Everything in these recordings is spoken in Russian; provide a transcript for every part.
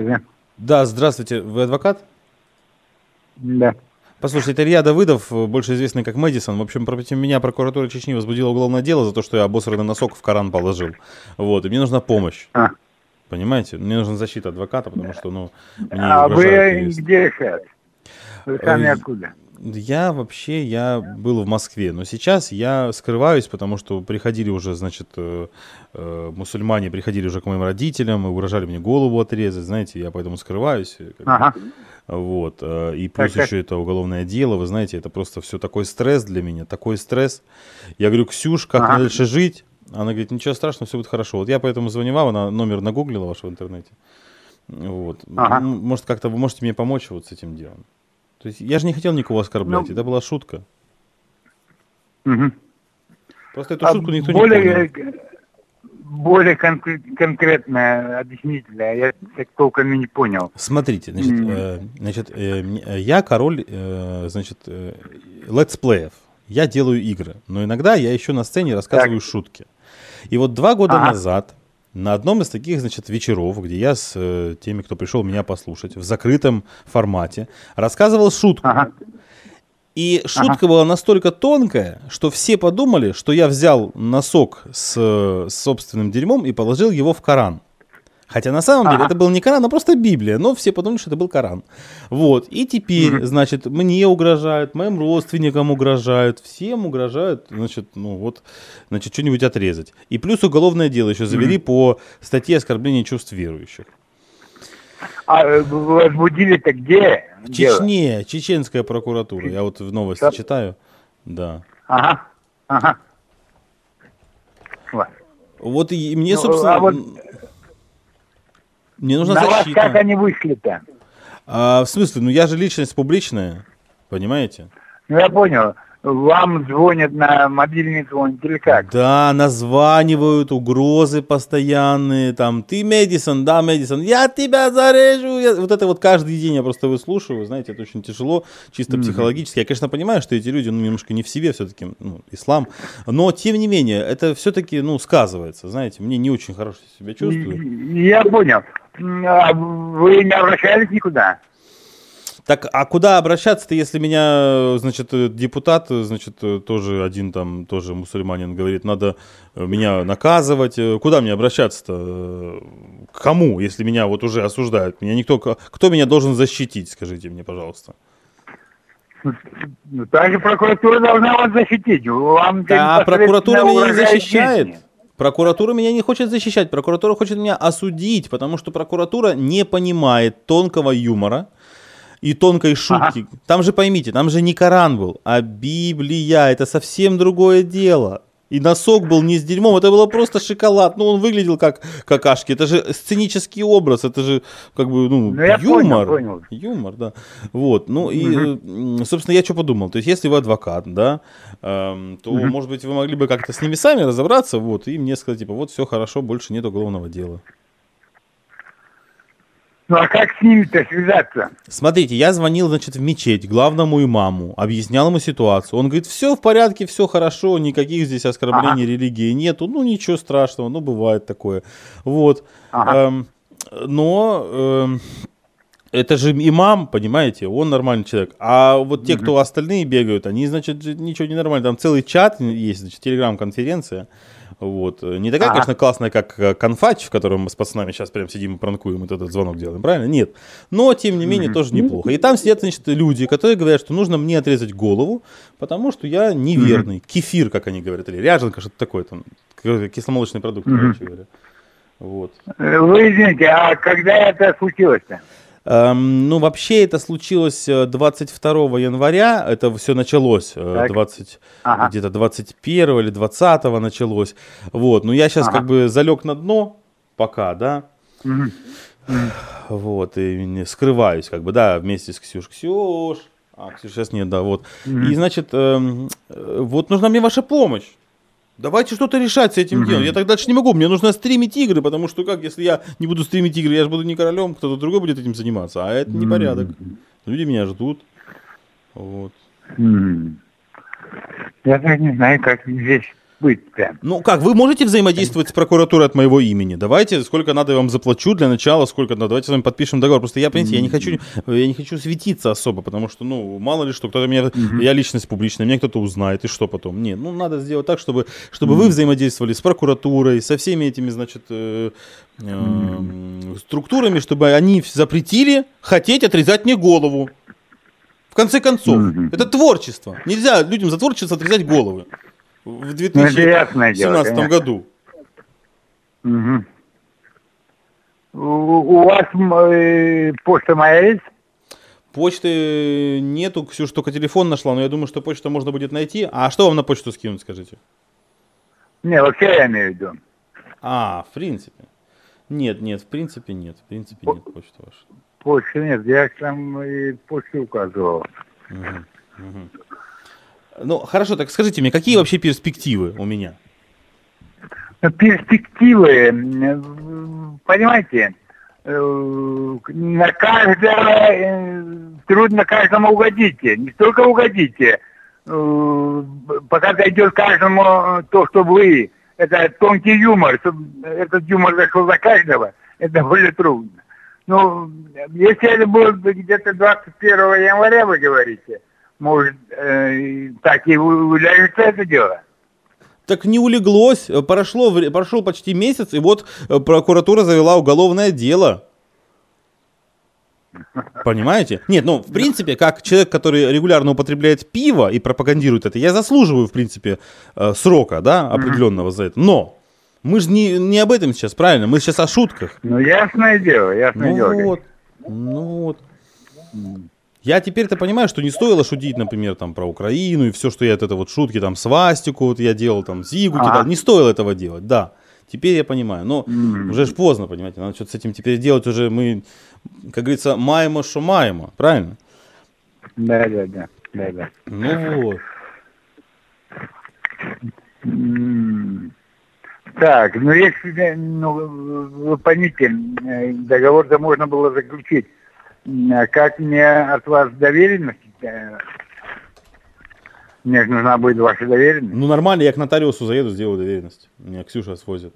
Да, здравствуйте. Вы адвокат? Да. Послушайте, это Илья Давыдов, больше известный как Мэдисон. В общем, против меня прокуратура Чечни возбудила уголовное дело за то, что я обосранный носок в Коран положил. Вот, и мне нужна помощь. Понимаете? Мне нужна защита адвоката, потому что, ну, мне А угрожают. вы где сейчас? Вы сами откуда? Я был в Москве, но сейчас я скрываюсь, потому что приходили уже, значит, мусульмане приходили уже к моим родителям и угрожали мне голову отрезать, знаете, я поэтому скрываюсь. Ага. Вот, и плюс Так. еще это уголовное дело, вы знаете, это просто все такой стресс для меня, такой стресс. Я говорю: Ксюш, как мне дальше жить? Она говорит: ничего страшного, все будет хорошо. Вот я поэтому звоню вам, она номер нагуглила ваш в интернете. Вот. Может, как-то вы можете мне помочь вот с этим делом? То есть я же не хотел никого оскорблять, это была шутка. Угу. Просто эту шутку никто не понял. Более конкретно объясните, я так толком и не понял. Смотрите, я король, летсплеев. Я делаю игры, но иногда я еще на сцене рассказываю шутки. И вот 2 года назад на одном из таких, значит, вечеров, где я с теми, кто пришел меня послушать, в закрытом формате, рассказывал шутку. И шутка была настолько тонкая, что все подумали, что я взял носок с собственным дерьмом и положил его в Коран. Хотя на самом деле это был не Коран, а просто Библия, но все подумали, что это был Коран. Вот, и теперь, значит, мне угрожают, моим родственникам угрожают, всем угрожают, значит, что-нибудь отрезать. И плюс уголовное дело еще завели по статье оскорбления чувств верующих. А возбудили-то где? В Чечне, чеченская прокуратура. Я вот в новости читаю. Да. Ага. Вот и мне, собственно... Мне нужна защита. На вас как они вышли-то? В смысле? Я же личность публичная, понимаете? Я понял. Вам звонят на мобильный звонок или как? Да, названивают, угрозы постоянные, там: ты Мэдисон, да, Мэдисон, я тебя зарежу. Вот это вот каждый день я просто выслушиваю, знаете, это очень тяжело, чисто психологически. Я, конечно, понимаю, что эти люди, немножко не в себе все-таки, ислам, но, тем не менее, это все-таки, сказывается, знаете, мне не очень хорошо себя чувствую. Я понял. А вы не обращались никуда? Так, а куда обращаться-то, если меня, значит, депутат, значит, тоже один там, тоже мусульманин, говорит, надо меня наказывать. Куда мне обращаться-то? К кому, если меня вот уже осуждают? Меня никто... Кто меня должен защитить, скажите мне, пожалуйста? Также прокуратура должна вас защитить. А прокуратура меня не защищает. Прокуратура меня не хочет защищать. Прокуратура хочет меня осудить, потому что прокуратура не понимает тонкого юмора и тонкой шутки. Там же, поймите, там же не Коран был, а Библия. Это совсем другое дело. И носок был не с дерьмом, это было просто шоколад. Он выглядел как какашки. Это же сценический образ, это же как бы, юмор. Понял. Юмор, да. Вот, и, собственно, я что подумал. То есть, если вы адвокат, да, то, может быть, вы могли бы как-то с ними сами разобраться, вот, и мне сказать, типа, вот, все хорошо, больше нет уголовного дела. А как с ними-то связаться? Смотрите, я звонил, значит, в мечеть главному имаму, объяснял ему ситуацию. Он говорит: все в порядке, все хорошо, никаких здесь оскорблений религии нету, ничего страшного, бывает такое. Вот. Но это же имам, понимаете, он нормальный человек. А вот те, кто остальные бегают, они, значит, ничего не нормально. Там целый чат есть, значит, телеграм-конференция. Вот. Не такая, конечно, классная, как Конфач, в котором мы с пацанами сейчас прям сидим и пранкуем, вот этот звонок делаем, правильно? Нет. Но, тем не менее, тоже неплохо. И там сидят, значит, люди, которые говорят, что нужно мне отрезать голову, потому что я неверный. Кефир, как они говорят, или ряженка, что-то такое там. Кисломолочный продукт, короче говоря. Вот. Вы извините, а когда это случилось-то? Вообще это случилось 22 января, это все началось, где-то 21 или 20 началось, вот, я сейчас как бы залег на дно пока, да, вот, и скрываюсь как бы, да, вместе с Ксюш, Ксюш сейчас нет, да, вот, и, значит, вот нужна мне ваша помощь. Давайте что-то решать с этим делом. Я так дальше не могу. Мне нужно стримить игры, потому что если я не буду стримить игры, я же буду не королем, кто-то другой будет этим заниматься. А это не порядок. Люди меня ждут. Вот. Я так не знаю, как здесь. быть прям. Ну как, вы можете взаимодействовать с прокуратурой от моего имени? Давайте, сколько надо, я вам заплачу для начала, сколько надо. Давайте с вами подпишем договор. Просто я, понимаете, я не хочу светиться особо, потому что, ну, мало ли что, кто-то меня, я личность публичная, меня кто-то узнает, и что потом? Нет, ну, надо сделать так, чтобы вы взаимодействовали с прокуратурой, со всеми этими, значит, структурами, чтобы они запретили хотеть отрезать мне голову. В конце концов, это творчество. Нельзя людям за творчество отрезать головы. В 2017 году. Угу. У вас почта моя есть? Почты нету, Ксюша только телефон нашла, но я думаю, что почту можно будет найти. А что вам на почту скинуть, скажите? Не, вообще я имею в виду. В принципе. Нет, в принципе нет. В принципе нет почты вашей. Почты нет, я там и почту указывал. Ну, хорошо, так скажите мне, какие вообще перспективы у меня? Перспективы, понимаете, на каждого, трудно каждому угодите, не столько угодите, пока дойдет каждому то, что вы, это тонкий юмор, чтобы этот юмор зашел за каждого, это более трудно. Ну, если это будет где-то 21 января, вы говорите, может, так и уляжется это дело? Так не улеглось, прошел почти месяц, и вот прокуратура завела уголовное дело. Понимаете? Нет, ну, в принципе, как человек, который регулярно употребляет пиво и пропагандирует это, я заслуживаю, в принципе, срока, да, определенного за это. Но мы же не об этом сейчас, правильно? Мы сейчас о шутках. Ну, ясное дело, ясное дело. Вот. Я теперь-то понимаю, что не стоило шутить, например, там, про Украину и все, что я от этого вот шутки, там, свастику вот я делал, там, зигу кидал. Не стоило этого делать, да. Теперь я понимаю. Но уже ж поздно, понимаете, надо что-то с этим теперь делать уже. Мы, как говорится, маемо, что маемо, правильно? Да. Ну вот. Так, ну если, вы поймите, договор-то можно было заключить. Как мне от вас доверенность? Мне же нужна будет ваша доверенность. Ну нормально, я к нотариусу заеду, сделаю доверенность. Меня Ксюша свозит.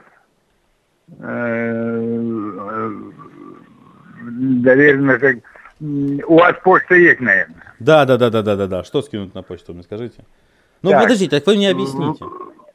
Доверенность. У вас почта есть, наверное. Да. Что скинуть на почту, мне скажите? Ну так. Подождите, так вы мне объясните.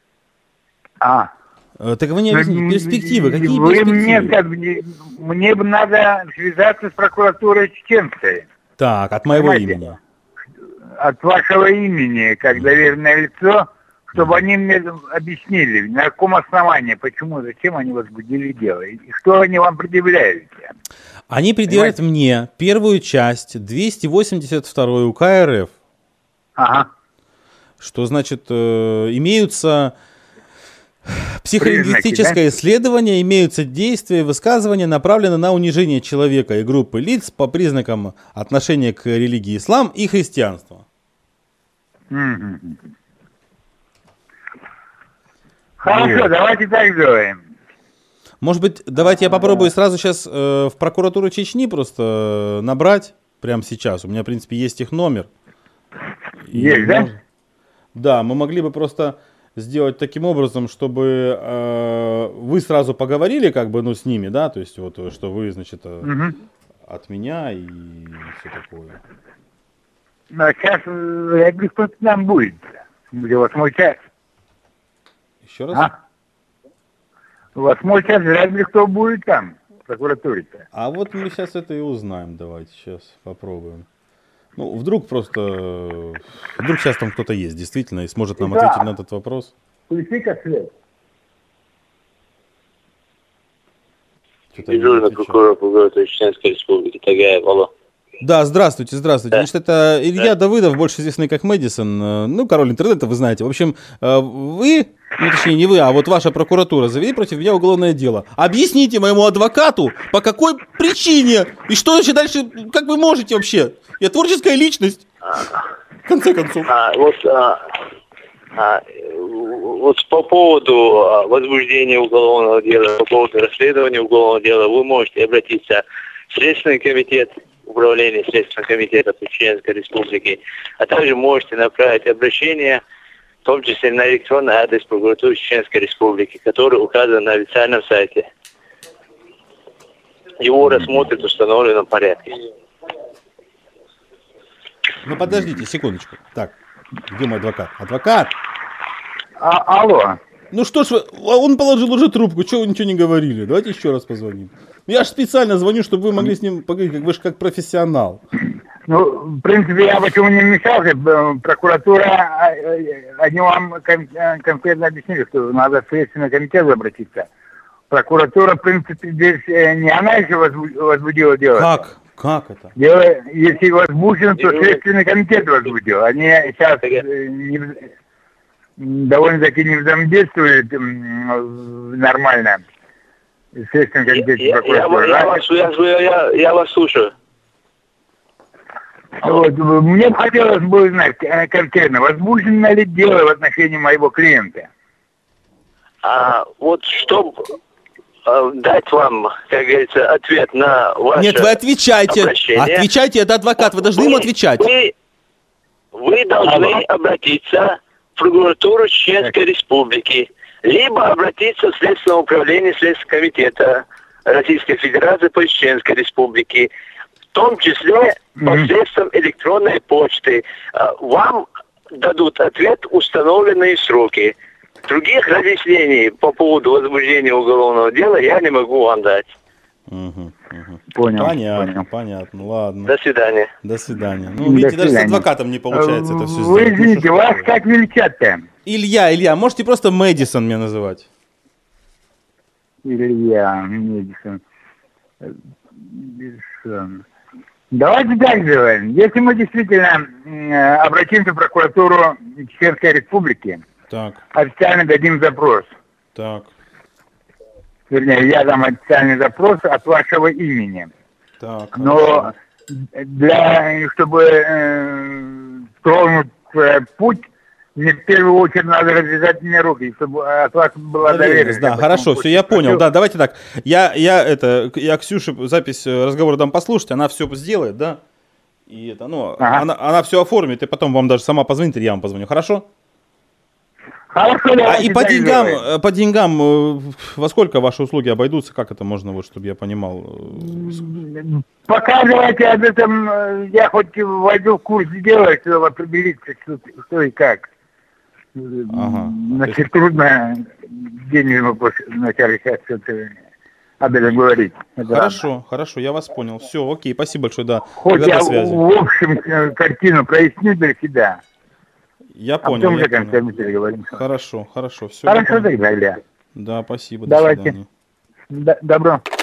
Так вы не объясните, перспективы, какие перспективы? Мне бы надо связаться с прокуратурой чеченской. Так, от моего имени. От вашего имени, как доверенное лицо, чтобы они мне объяснили, на каком основании, почему, зачем они возбудили дело, и что они вам предъявляют. Они предъявляют мне первую часть 282 УК РФ. Что значит, имеются... Психолингвистическое исследование, имеются действия и высказывания, направленные на унижение человека и группы лиц по признакам отношения к религии ислам и христианства. Хорошо, вот. Давайте так сделаем. Может быть, давайте я попробую сразу сейчас в прокуратуру Чечни просто набрать прямо сейчас. У меня, в принципе, есть их номер. Есть, да? Да, мы могли бы просто... сделать таким образом, чтобы вы сразу поговорили как бы, ну, с ними, да, то есть вот, что вы, значит, от меня и все такое. Ну, сейчас, я говорю, кто-то там будет 8 час. Еще раз? 8 час, вряд ли кто будет там, в прокуратуре-то. А вот мы сейчас это и узнаем, давайте сейчас попробуем. Ну, вдруг сейчас там кто-то есть, действительно, и сможет нам ответить на этот вопрос. Включи-ка свет. Дежурный прокурор прокуратуры Чеченской Республики Тагаев, алло. Да, здравствуйте. Да. Значит, это Илья Давыдов, больше известный как Мэдисон, ну, король интернета, вы знаете. В общем, вы, ну, точнее, не вы, а вот ваша прокуратура завели против меня уголовное дело. Объясните моему адвокату, по какой причине, и что значит дальше, как вы можете вообще? Я творческая личность, в конце концов. Вот по поводу возбуждения уголовного дела, по поводу расследования уголовного дела, вы можете обратиться в Следственный комитет, Управление Следственного комитета Чеченской Республики, а также можете направить обращение том числе на электронный адрес прокуратуры Чеченской Республики, который указан на официальном сайте. Его рассмотрят в установленном порядке. Ну подождите, секундочку. Так, где мой адвокат? Адвокат! Алло. Ну что ж, он положил уже трубку, чего вы ничего не говорили? Давайте еще раз позвоним. Я же специально звоню, чтобы вы могли с ним поговорить, как вы же как профессионал. Ну, в принципе, я почему не вмешался. Прокуратура, они вам конкретно объяснили, что надо в Следственный комитет обратиться. Прокуратура, в принципе, здесь не она еще возбудила дело. Как это? Дело, если возбуждено, то Следственный комитет возбудил. Они сейчас довольно-таки не взаимодействуют нормально. Следственный комитет и прокуратура. Я вас слушаю. Вот, мне хотелось бы знать конкретно, возбуждено ли дело в отношении моего клиента. Вот чтобы дать вам, как говорится, ответ на ваше Нет, вы отвечайте. обращение. Отвечайте, это адвокат, вы должны ему отвечать. Вы должны обратиться в прокуратуру Чеченской Республики, либо обратиться в Следственное управление Следственного комитета Российской Федерации по Чеченской Республике, в том числе посредством электронной почты. Вам дадут ответ в установленные сроки. Других разъяснений по поводу возбуждения уголовного дела я не могу вам дать. Понял. Понятно, ладно. До свидания. До свидания. Ну, видите, даже с адвокатом не получается это все Вы сделать. извините, вас как величат-то? Илья, можете просто Мэдисон меня называть? Илья, Мэдисон. Давайте так сделаем. Если мы действительно обратимся в прокуратуру Чеченской Республики, Так, официально дадим запрос. так, Вернее, я дам официальный запрос от вашего имени. так. Но чтобы тронуть путь, мне в первую очередь надо развязать мне руки, чтобы от вас была доверенность. Да, хорошо, все, я понял. Да, давайте так. Я Ксюше запись разговора дам послушать, она все сделает, да? И это, она все оформит, и потом вам даже сама позвонит, или я вам позвоню, хорошо? Хорошо, И по деньгам, во сколько ваши услуги обойдутся, как это можно, вот, чтобы я понимал? Пока давайте об этом, я хоть войду в курс дела, чтобы определиться, что и как. Ага. Значит, трудно денежный вопрос вначале сейчас что-то об этом говорить. Хорошо, я вас понял. Все, окей, спасибо большое, да. Хоть я в общем картину проясню для себя. Я понял. Потом уже конце мы переговорим. Хорошо, все. Хорошо тогда, Илья. Да, спасибо, Давайте. до свидания. Добро.